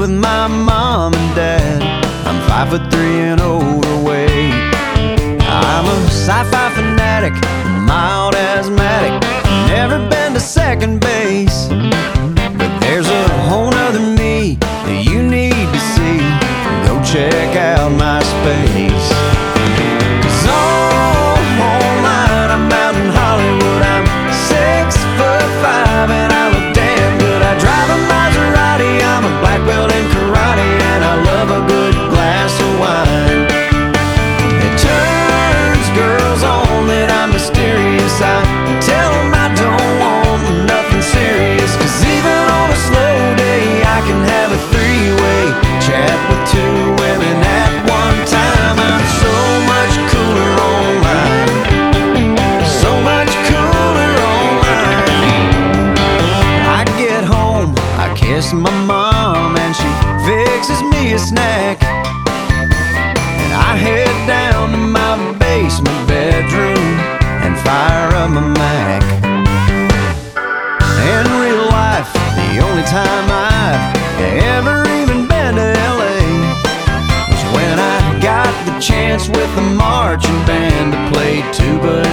with my mom and dad. I'm 5'3" and overweight. I'm a sci-fi fanatic, mild asthmatic. Never been to second base, but there's a whole nother me that you need to see. Go check out my space. 'Cause all night I'm out in Hollywood. I'm 6'5" and I look damn good. I drive a Maserati, I'm a black belt in karate, and I love a good glass of wine. It turns girls on that I'm mysterious. I tell them I don't want nothing serious, 'cause even on a slow day I can have a three-way chat with two women at one time. I'm so much cooler online, so much cooler online. I get home, I kiss my mom, and she fixes me a snack, and I head down to my basement bedroom and fire up my Mac. In real life, the only time I've ever even been to LA was when I got the chance with the marching band to play tuba